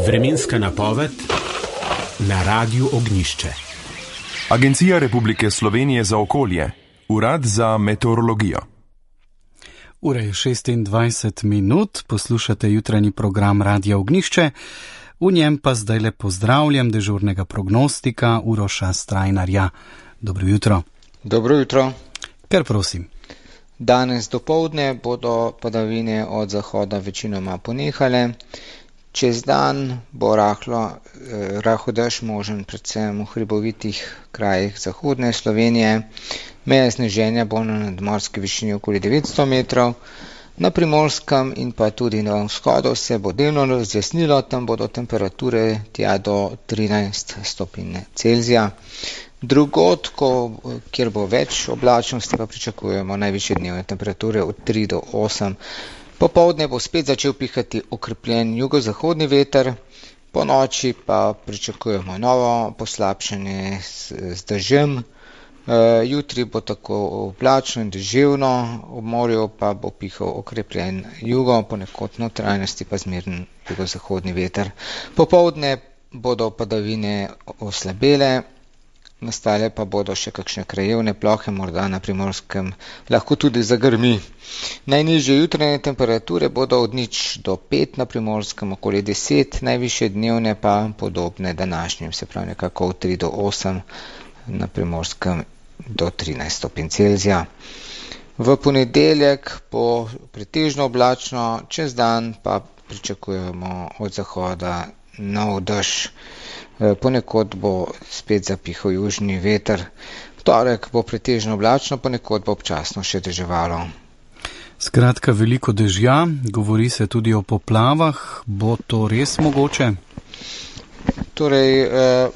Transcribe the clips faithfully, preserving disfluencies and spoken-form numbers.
Vremenska napoved na Radiu Ognjišče. Agencija Republike Slovenije za okolje, Urad za meteorologijo. Ura je šestindvajset minut, poslušate jutranji program Radia Ognjišče, v njem pa zdajle pozdravljam dežurnega prognostika Uroša Strajnarja. Dobro jutro. Dobro jutro. Kar prosim. Danes dopoldne bodo padavine od zahoda večinoma ponehale. Čez dan bo rahlo, eh, rahel dež možen predvsem v hribovitih krajih zahodne Slovenije. Meja sneženja bo na nadmorski višini okoli devetsto metrov. Na Primorskem in pa tudi na vzhodu se bo delno razjasnilo, tam bodo temperature tja do trinajst stopinj Celzija. Drugod, ko, kjer bo več oblačnosti, pa pričakujemo najvišje dnevne temperature od tri do osem. Popoldne bo spet začel pihati okrepljen jugozahodni veter, po noči pa pričakujemo novo poslabšanje z, z dežem. E, jutri bo tako oblačno in deževno, ob morju pa bo pihal okrepljen jugo, ponekod notranjosti pa zmeren jugozahodni veter. Popoldne bodo padavine oslabele, nastale pa bodo še kakšne krajevne plohe, morda na Primorskem lahko tudi zagrmi. Najnižje jutranje temperature bodo od nič do pet na Primorskem, okoli deset, najvišje dnevne pa podobne današnjim, se pravi nekako od tri do osem, na Primorskem do trinajst stopinj Celzija. V ponedeljek bo pretežno oblačno, čez dan pa pričakujemo od zahoda nov dež. Ponekod bo spet zapihal južni veter. V torek bo pretežno oblačno, ponekod bo občasno še deževalo. Skratka, veliko dežja, govori se tudi o poplavah. Bo to res mogoče? Torej,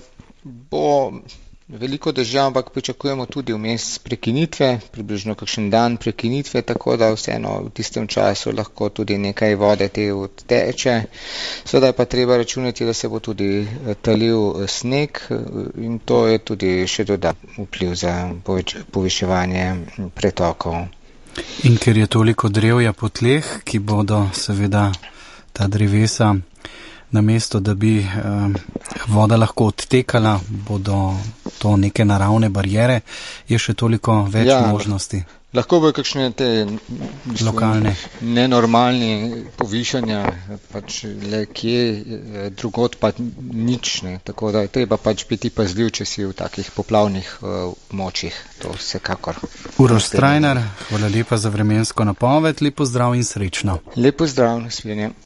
bo veliko dežja, ampak pričakujemo tudi vmes prekinitve, približno kakšen dan prekinitve, tako da vseeno v tistem času lahko tudi nekaj vode te odteče. Seveda pa treba računati, da se bo tudi talil sneg in to je tudi še dodatni vpliv za poviševanje pretokov. In ker je toliko drevja po tleh, ki bodo seveda ta drevesa, namesto da bi eh, voda lahko odtekala, bodo to neke naravne barijere, je še toliko več ja, možnosti. Lahko bo kakšne te mislim, lokalne nenormalne povišanja, pač le kje, drugod pa nič, ne. Tako da je treba pač biti pazljiv, če si v takih poplavnih uh, močih, to vsekakor. Uroš Strajnar, hvala lepa za vremensko napoved, lep pozdrav in srečno. Lep pozdrav, nasvidenje.